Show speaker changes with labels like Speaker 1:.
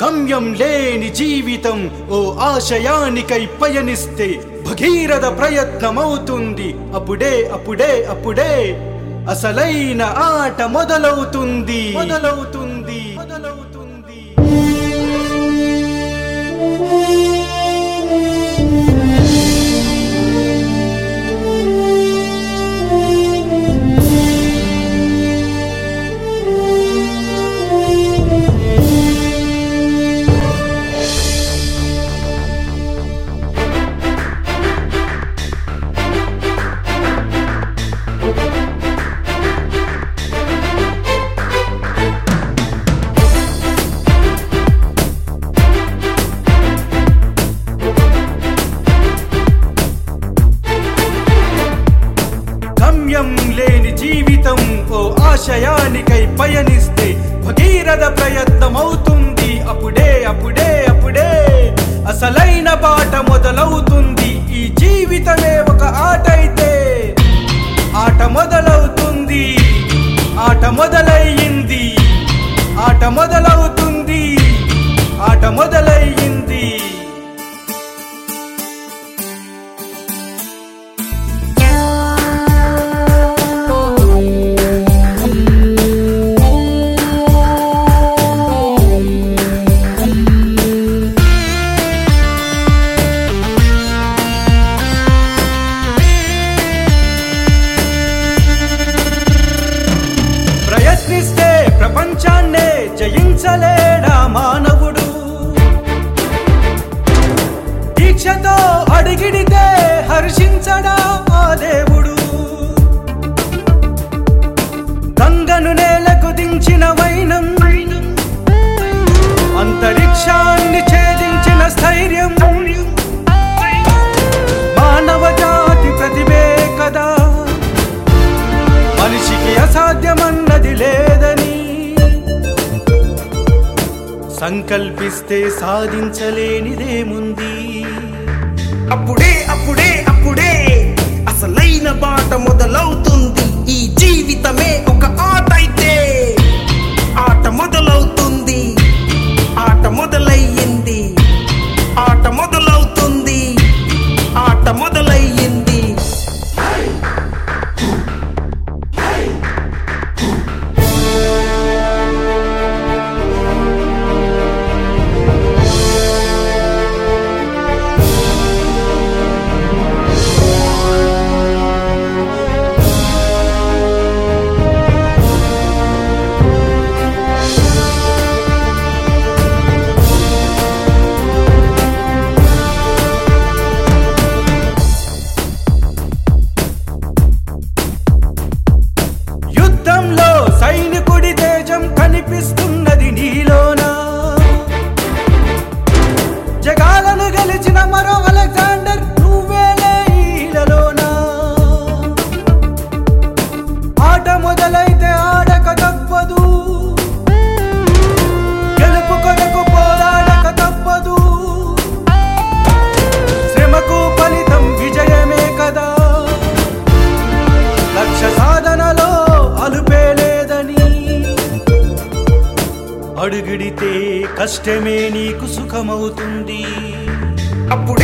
Speaker 1: గమ్యం లేని జీవితం ఓ ఆశయానికై పయనిస్తే భగీరథ ప్రయత్నమవుతుంది. అప్పుడే అప్పుడే అప్పుడే అసలైన ఆట మొదలవుతుంది మొదలవుతుంది మొదలవుతుంది. గమ్యం లేని జీవితం ఓ ఆశయానికై పయనిస్తే భగీరథ ప్రయత్నమవుతుంది. అప్పుడే అప్పుడే అప్పుడే అసలైన బాట మొదలవుతుంది. ఈ జీవితమే ఒక ఆట అయితే ఆట మొదలవుతుంది. ఆట మొదలయ్యింది. ఆట మొదలవుతుంది. ఆట మొదలయ్యింది. ప్రయత్నిస్తే ప్రపంచాన్నే జయించలేడా మానవుడు? దీక్షతో అడిగిడితే హర్షించడా ఆ దేవుడు? గంగను నేలకు దించిన వైనం, అంతరిక్షాన్ని ఛేదించిన స్థైర్యం మానవ జాతి ప్రతిభే కదా. మనిషికి అసాధ్యమన్నది లేదని సంకల్పిస్తే సాధించలేనిదేముంది?
Speaker 2: అప్పుడే అప్పుడే అప్పుడే అసలైన బాట మొదలవుతుంది. ఈ జీవితమే ఒక ఆట అయితే ఆట మొదలవుతుంది. ఆట మొదలయ్యింది. ఆట మొదలవుతుంది. ఆట మొదలయ్యింది.
Speaker 1: యుద్ధంలో సైనికుడి తేజం కనిపిస్తున్నది నీలోనా? జగాలను గెలిచిన మరో అలెగ్జాండర్ నువ్వేలే ఈలలోనా? ఆట మొదలైతే ఆడక తప్పదు. గెలుపు కొరకు పోరాడక తప్పదు. శ్రమకు ఫలితం విజయమే కదా. లక్ష్య సాధనలో అలుపేలేదని అడుగిడితే కష్టమే నీకు సుఖమవుతుంది.
Speaker 2: అప్పుడే